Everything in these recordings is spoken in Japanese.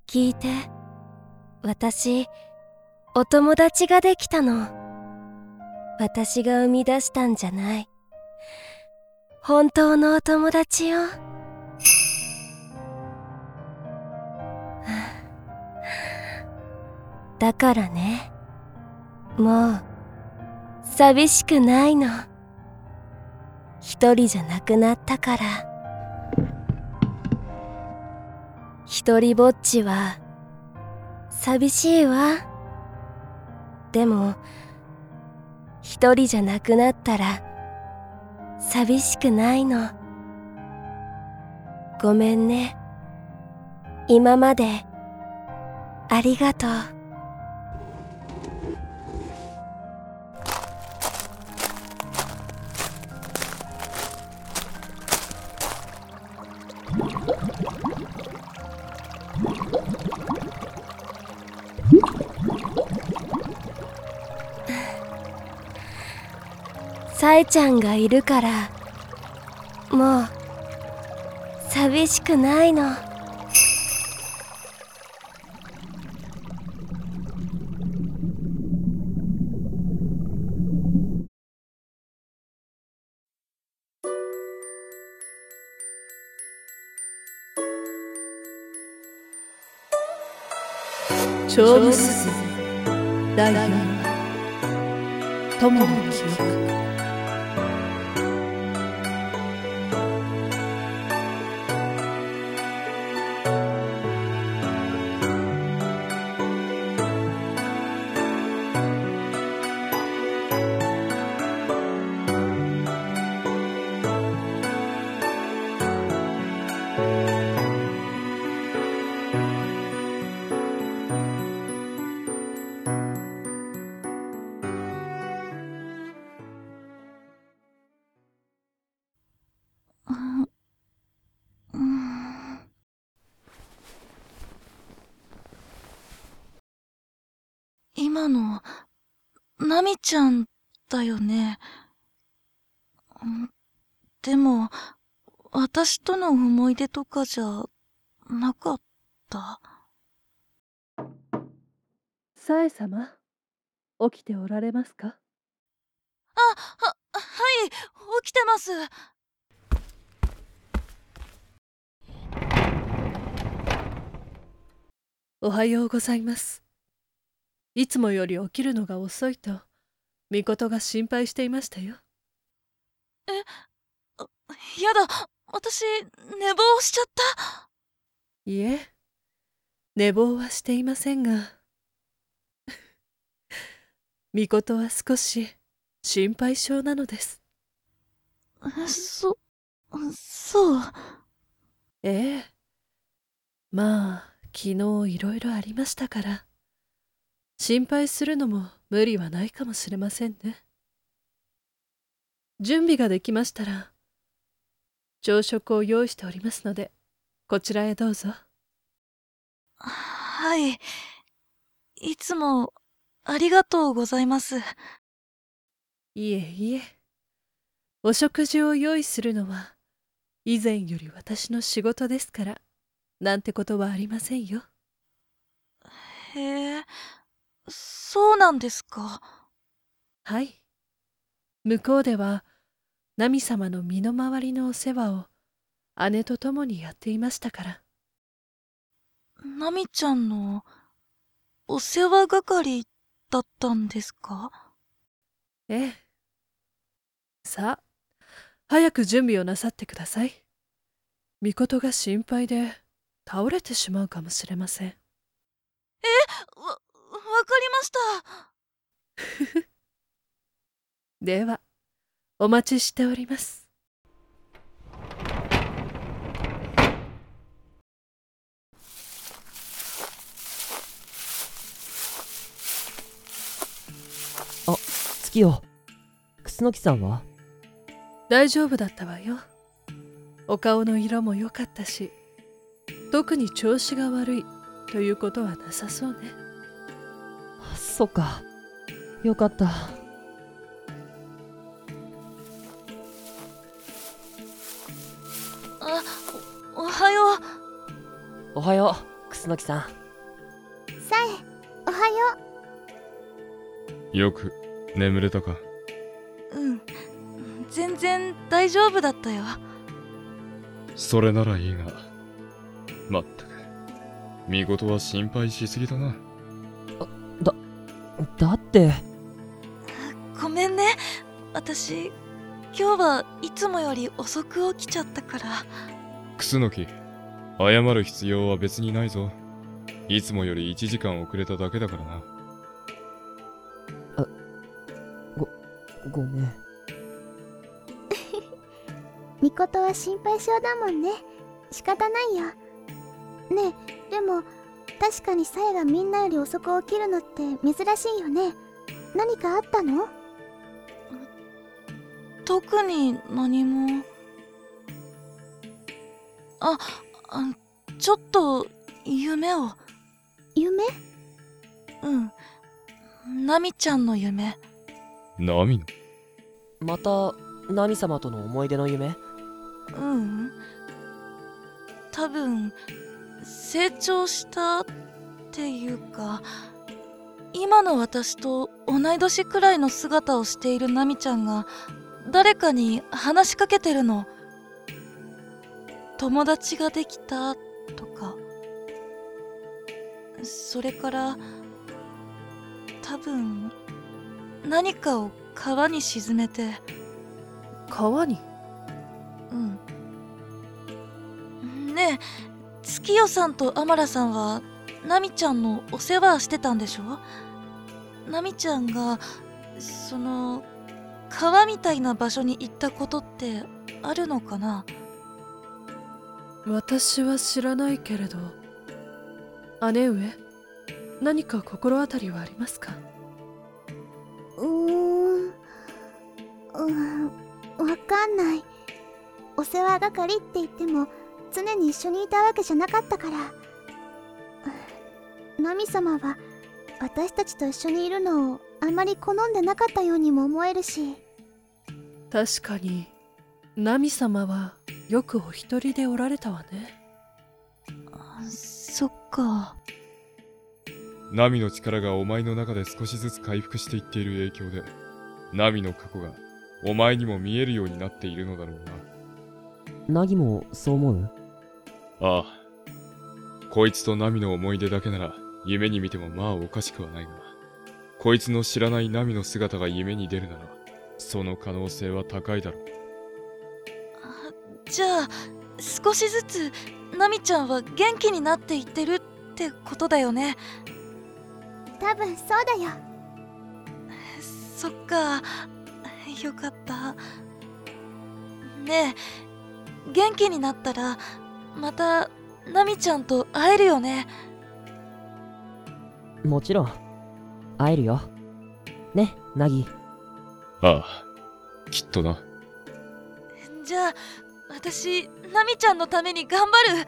聞いて。私、お友達ができたの。私が生み出したんじゃない。本当のお友達よ。だからね、もう寂しくないの。一人じゃなくなったから。一人ぼっちは寂しいわ。でも一人じゃなくなったら寂しくないの。ごめんね。今までありがとう。さえちゃんがいるからもう寂しくないの。 勝負鈴第4話友の記憶。 今の、ナミちゃんだよね。でも、私との思い出とかじゃなかった。 さえ様、起きておられますか？ はい、起きてます。 おはようございます。いつもより起きるのが遅いと、みことが心配していましたよ。 やだ、私、寝坊しちゃった。 いえ、寝坊はしていませんが、みことは少し心配性なのです。 そう。 ええ。まあ、昨日いろいろありましたから、心配するのも無理はないかもしれませんね。準備ができましたら、朝食を用意しておりますので、こちらへどうぞ。 はい。いつも、ありがとうございます。 いえいえ、お食事を用意するのは、以前より私の仕事ですから、なんてことはありませんよ。 へえ、そうなんですか。 はい。向こうでは、ナミ様の身の回りのお世話を、姉と共にやっていましたから。 ナミちゃんの、お世話係だったんですか？ ええ。さあ、早く準備をなさってください。みことが心配で倒れてしまうかもしれません。 わかりました。 では、お待ちしております。 あ、月よ。楠木さんは？ 大丈夫だったわよ。お顔の色も良かったし、特に調子が悪いということはなさそうね。 そっか。よかった。 おはよう。 おはよう、楠木さん。 よく眠れたか？ うん。全然大丈夫だったよ。 それならいいが。まったく、見事は心配しすぎだな。 だって、 ごめんね。私、今日はいつもより遅く起きちゃったから。 楠木、謝る必要は別にないぞ。いつもより1時間遅れただけだからな。 ごめん。 みことは心配性だもんね。仕方ないよ。ねえ、でも確かにさえがみんなより遅く起きるのって珍しいよね。何かあったの？ 特に何も。ちょっと夢を。 夢？ ナミちゃんの夢。 ナミの？ また、ナミ様との思い出の夢？ 多分成長したっていうか、今の私と同い年くらいの姿をしているナミちゃんが誰かに話しかけてるの。友達ができたとか。それから多分何かを川に沈めて。 川に？ ねえ、月夜さんとアマラさんはナミちゃんのお世話してたんでしょ？ナミちゃんがその川みたいな場所に行ったことってあるのかな？ 私は知らないけれど、姉上、何か心当たりはありますか？ わかんない。お世話係って言っても常に一緒にいたわけじゃなかったから。ナミ様は私たちと一緒にいるのをあまり好んでなかったようにも思えるし。 確かに、ナミ様はよくお一人でおられたわね。 そっか。 ナミの力がお前の中で少しずつ回復していっている影響で、ナミの過去がお前にも見えるようになっているのだろうな。 ナギもそう思う？ ああ。こいつとナミの思い出だけなら夢に見てもまあおかしくはないが、こいつの知らないナミの姿が夢に出るなら、その可能性は高いだろう。 じゃあ少しずつナミちゃんは元気になっていってるってことだよね。 多分そうだよ。 そっか、よかった。ねえ、元気になったらまたナミちゃんと会えるよね。 もちろん、会えるよ。ね、ナギ。 ああ、きっとな。 じゃあ私ナミちゃんのために頑張る。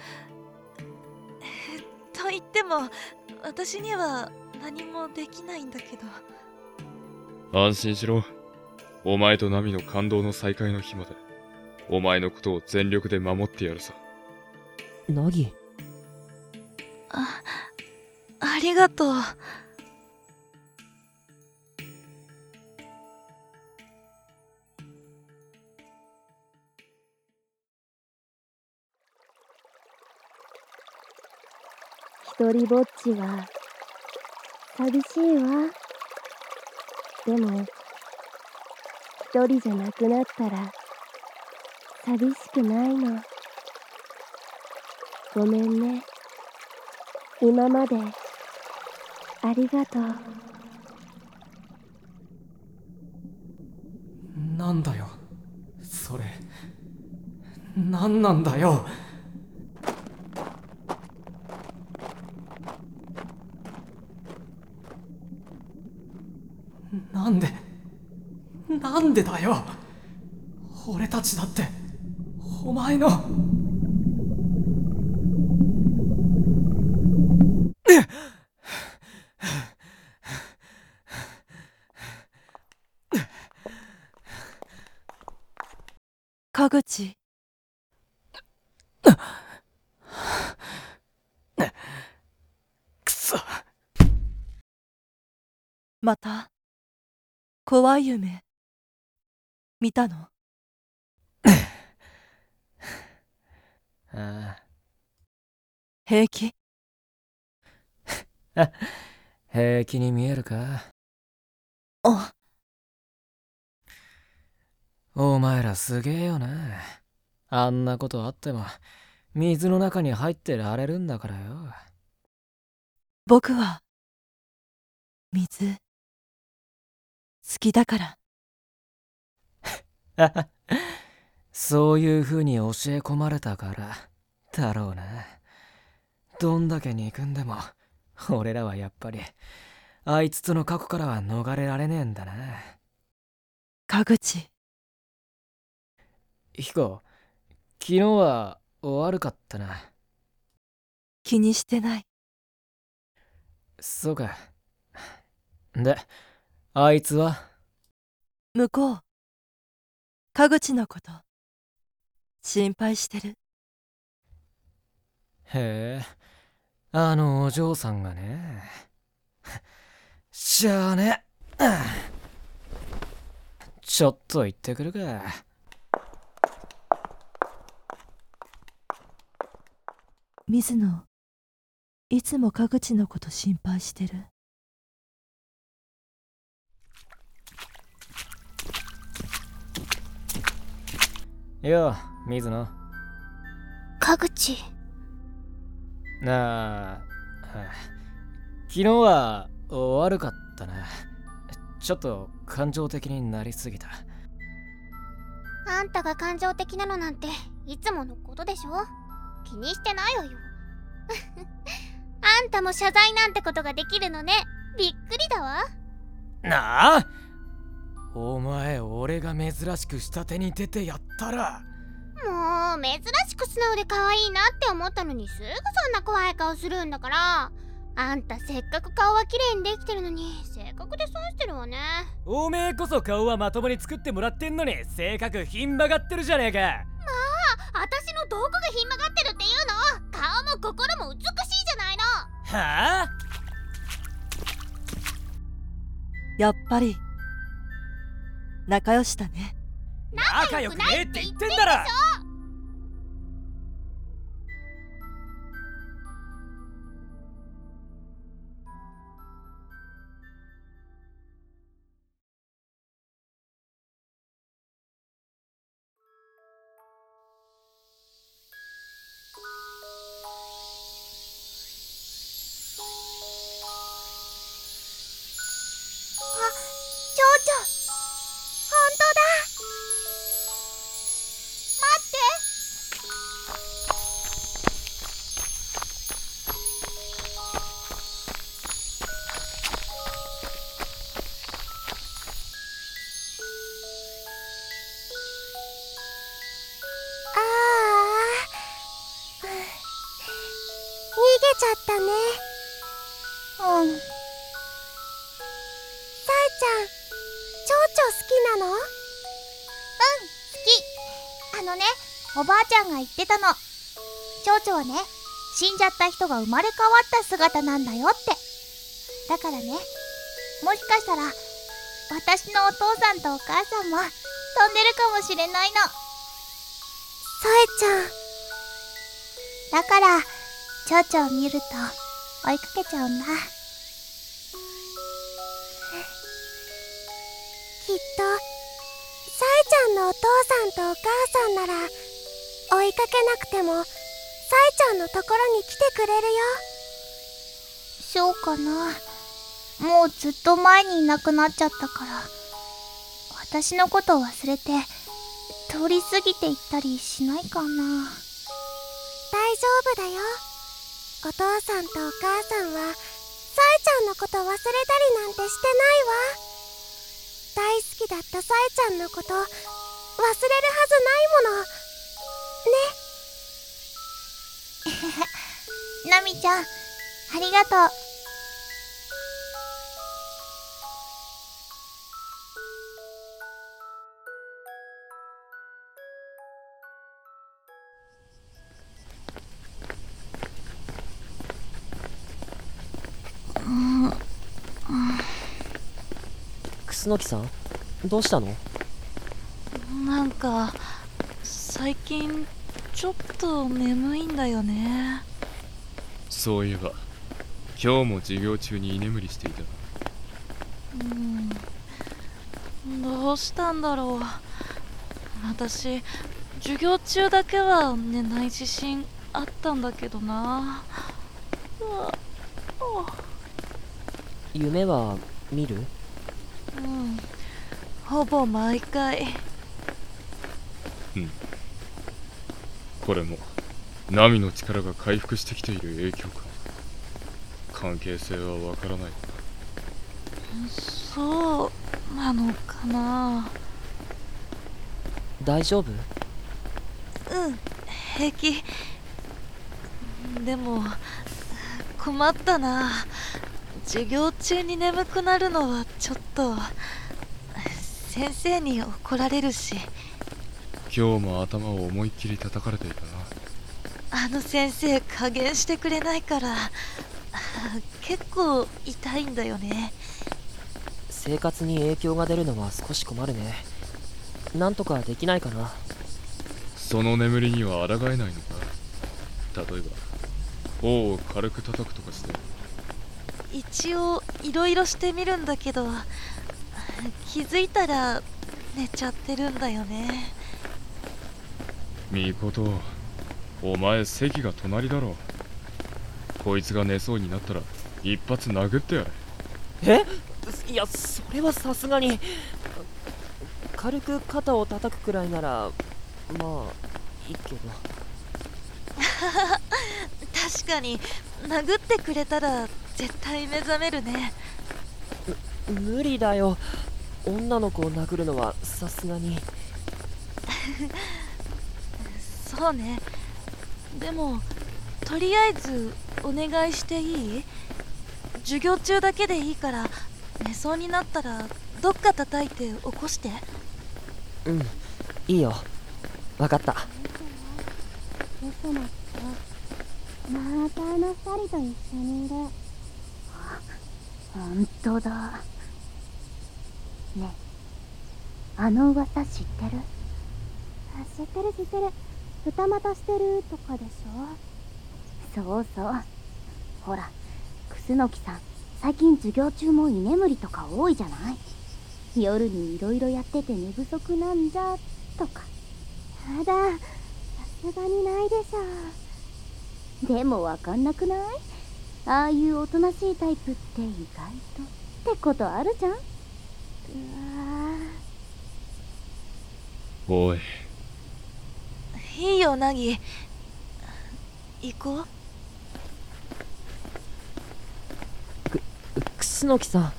と言っても私には何もできないんだけど。 安心しろ。お前とナミの感動の再会の日まで、お前のことを全力で守ってやるさ。 ナギ。 ありがとう。 一人ぼっちは寂しいわ。でも一人じゃなくなったら寂しくないの。ごめんね。今までありがとう。 なんだよそれ。なんなんだよ。なんでだよ。俺たちだってお前の川口。 くそ。 また怖い夢見たの？ ああ、 平気？ 平気に見えるか？ あ、 お前らすげえよな。あんなことあっても水の中に入ってられるんだからよ。 僕は水好きだから。 そういう風に教え込まれたからだろうな。どんだけ憎んでも俺らはやっぱりあいつとの過去からは逃れられねえんだな。 かぐち、 ヒコ、昨日は悪かったな。 気にしてない。 そうか。で、あいつは？ 向こう、かぐちのこと心配してる。 へえ、あのお嬢さんがね。しゃあね。ちょっと行ってくるか。 水野、いつもかぐちのこと心配してる。 よう、水野。 かぐち。 なあ、昨日は悪かったな。ちょっと感情的になりすぎた。 あんたが感情的なのなんていつものことでしょ。気にしてないわよ。あんたも謝罪なんてことができるのね。びっくりだわ。 なあ、お前俺が珍しく下手に出てやったら。 もう珍しく素直で可愛いなって思ったのにすぐそんな怖い顔するんだから。あんたせっかく顔は綺麗にできてるのに性格で損してるわね。 おめえこそ顔はまともに作ってもらってんのに性格ひん曲がってるじゃねえか。 私のどこがひん曲がってるっていうの。顔も心も美しいじゃないの。 はあ？ やっぱり仲良しだね。 仲良くねえって言ってんだろ。 蝶々、本当だ。待って。ああ、逃げちゃったね。うん。さえちゃん、蝶々好きなの？うん、好き。おばあちゃんが言ってたの。蝶々はね、死んじゃった人が生まれ変わった姿なんだよって。だからね、もしかしたら私のお父さんとお母さんも飛んでるかもしれないの。さえちゃん。だから蝶々を見ると追いかけちゃうんだ。きっとさえちゃんのお父さんとお母さんなら追いかけなくてもさえちゃんのところに来てくれるよ。そうかな。もうずっと前にいなくなっちゃったから私のことを忘れて通り過ぎていったりしないかな。大丈夫だよ。お父さんとお母さんはさえちゃんのこと忘れたりなんてしてないわ。大好きだったさえちゃんのこと忘れるはずないものね。ナミちゃん、ありがとう。 楠木さん、どうしたの？ なんか最近ちょっと眠いんだよね。 そういえば、今日も授業中に居眠りしていたな。 どうしたんだろう。私授業中だけは寝ない自信あったんだけどな。 夢は見る？ ほぼ毎回。 これもナミの力が回復してきている影響か。関係性はわからない。 そうなのかな。 大丈夫？ 平気。でも困ったな。授業中に眠くなるのはちょっと先生に怒られるし。 今日も頭を思いっきり叩かれていたな。 あの先生加減してくれないから結構痛いんだよね。 生活に影響が出るのは少し困るね。なんとかできないかな。 その眠りには抗えないのか。例えば頬を軽く叩くとかして。 一応いろいろしてみるんだけど気づいたら寝ちゃってるんだよね。 みこと、お前席が隣だろ。こいつが寝そうになったら一発殴ってやれ。 いや、それはさすがに。軽く肩を叩くくらいならまあいいけど。 確かに殴ってくれたら絶対目覚めるね。 無理だよ。女の子を殴るのはさすがに。 そうね。でもとりあえずお願いしていい？授業中だけでいいから寝そうになったらどっか叩いて起こして。 うん、いいよ。わかった。 嘘だって。またあの二人と一緒にいる。ほんとだ。ねえ、あの噂知ってる？知ってる知ってる。二股してるとかでしょ。そうそう。ほら、楠木さん最近授業中も居眠りとか多いじゃない。夜にいろいろやってて寝不足なんじゃとか。やだ、さすがにないでしょ。でもわかんなくない？ああいうおとなしいタイプって意外とってことあるじゃん。 おい、 いいよナギ、行こう。 楠木さん。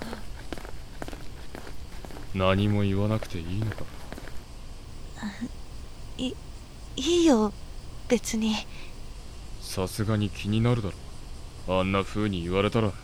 何も言わなくていいのか。 いいよ別に。 さすがに気になるだろ。あんな風に言われたら。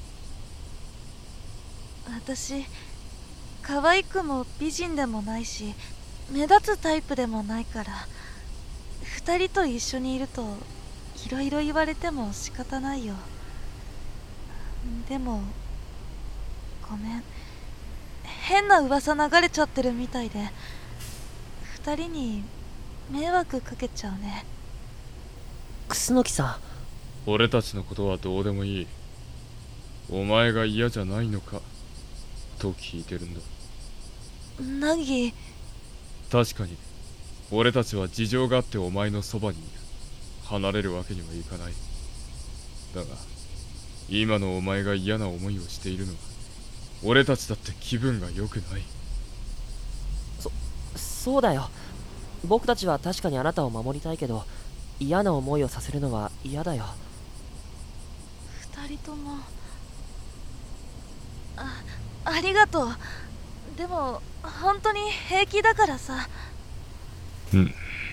私可愛くも美人でもないし目立つタイプでもないから、二人と一緒にいるといろいろ言われても仕方ないよ。でもごめん、変な噂流れちゃってるみたいで二人に迷惑かけちゃうね。 楠木さん。 俺たちのことはどうでもいい。お前が嫌じゃないのかと聞いてるんだ。 ナギ、 確かに俺たちは事情があってお前のそばにいる。離れるわけにはいかない。だが今のお前が嫌な思いをしているのは俺たちだって気分が良くない。 そうだよ。僕たちは確かにあなたを守りたいけど、嫌な思いをさせるのは嫌だよ。 二人ともありがとう。でも本当に平気だからさ。 うん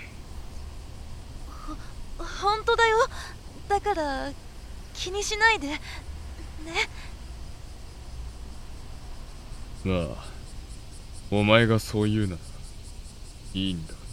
本当だよ。だから気にしないでね。 まあお前がそう言うならいいんだがな。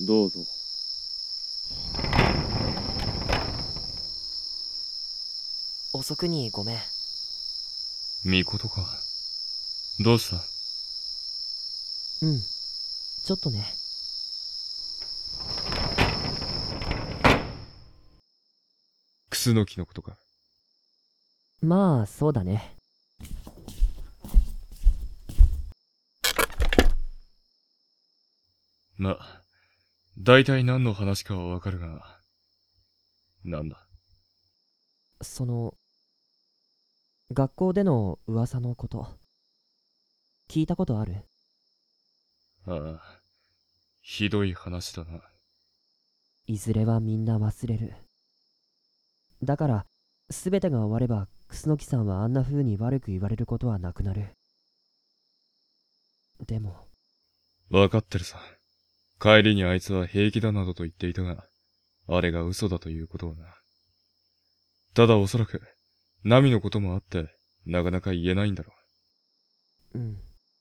どうぞ。 遅くにごめん。 巫女か。どうした？ うん。ちょっとね。 クスノキのことか。 まあ、そうだね。 まあ、大体何の話かはわかるが、なんだ。 学校での噂のこと、聞いたことある？ ああ、ひどい話だな。 いずれはみんな忘れる。だから、すべてが終われば、楠木さんはあんな風に悪く言われることはなくなる。でも、 わかってるさ。帰りにあいつは平気だなどと言っていたが、あれが嘘だということはな。ただおそらく、ナミのこともあって、なかなか言えないんだろうん。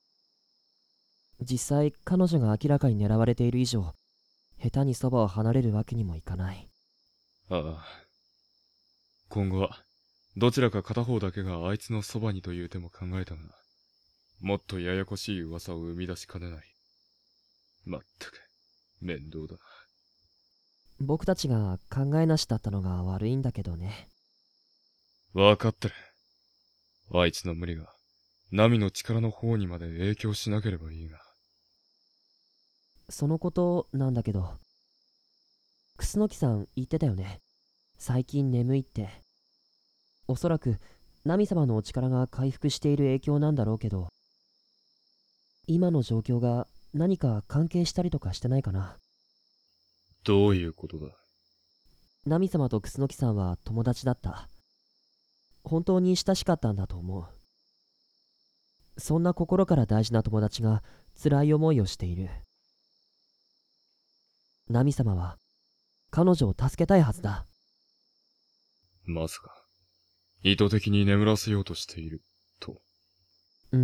実際、彼女が明らかに狙われている以上、下手にそばを離れるわけにもいかない。 う。ああ。今後は、どちらか片方だけがあいつのそばにという手も考えたが、もっとややこしい噂を生み出しかねない。まったく、面倒だ。 僕たちが考えなしだったのが悪いんだけどね。 わかってる。あいつの無理が、ナミの力の方にまで影響しなければいいが。 そのことなんだけど、楠木さん言ってたよね。最近眠いって。おそらく、ナミ様のお力が回復している影響なんだろうけど、今の状況が何か関係したりとかしてないかな。 どういうことだ？ ナミ様と楠木さんは友達だった。本当に親しかったんだと思う。そんな心から大事な友達が辛い思いをしている。ナミ様は彼女を助けたいはずだ。 まさか、意図的に眠らせようとしている、と。 うん。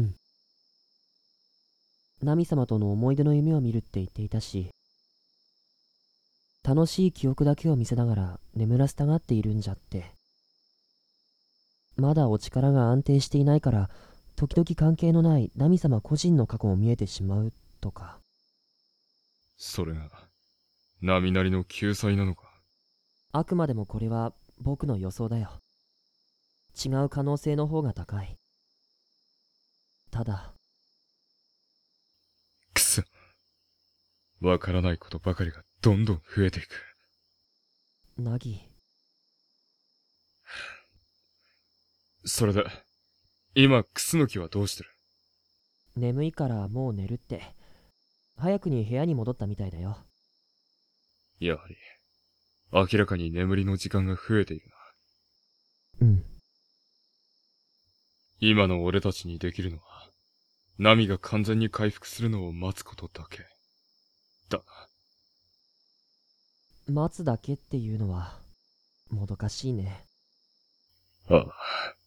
ナミ様との思い出の夢を見るって言っていたし、楽しい記憶だけを見せながら眠らせたがっているんじゃって。まだお力が安定していないから、時々関係のないナミ様個人の過去も見えてしまうとか。 それが、ナミなりの救済なのか。 あくまでもこれは僕の予想だよ。違う可能性の方が高い。ただ、 くそ。わからないことばかりがどんどん増えていく。 ナギ。 それで、今、クスノキはどうしてる？ 眠いからもう寝るって。早くに部屋に戻ったみたいだよ。 やはり、明らかに眠りの時間が増えているうな。 ん。 今の俺たちにできるのは、ナミが完全に回復するのを待つことだけ。だ待つだけっていうのは、もどかしいね。 な。ああ。